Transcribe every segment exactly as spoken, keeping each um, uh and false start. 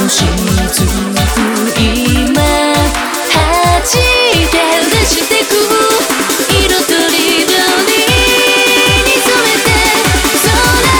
雫今弾いて出してく色とりどりに染めて空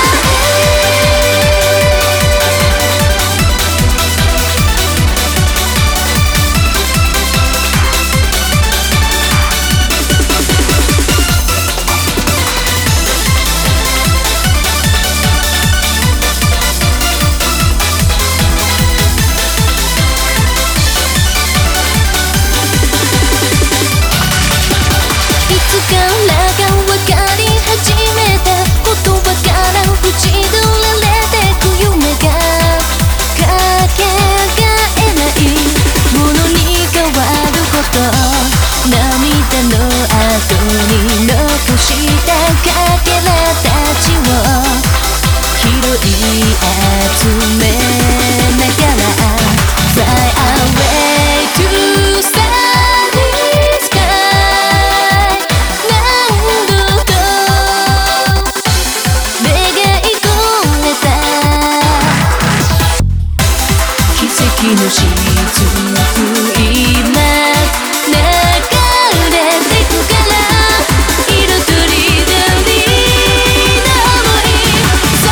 涙の後に残したかけらたちを拾い集めながら Fly away to starry sky 何度と願い込めた奇跡の雫今流れてくから色とりどりの想い空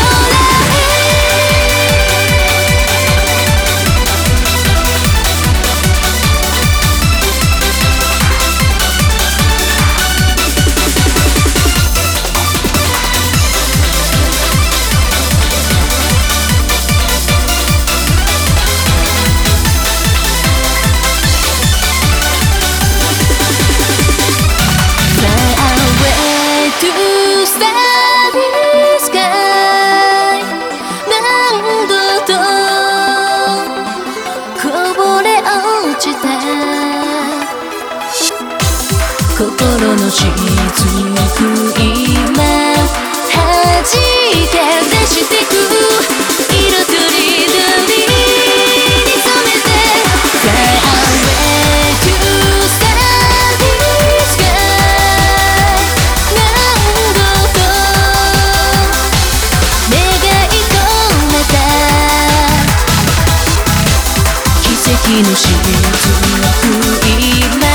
心の雫今弾いて出してく色とりどりに染めて Fly away to starry sky 何度と願い込めた奇跡の雫今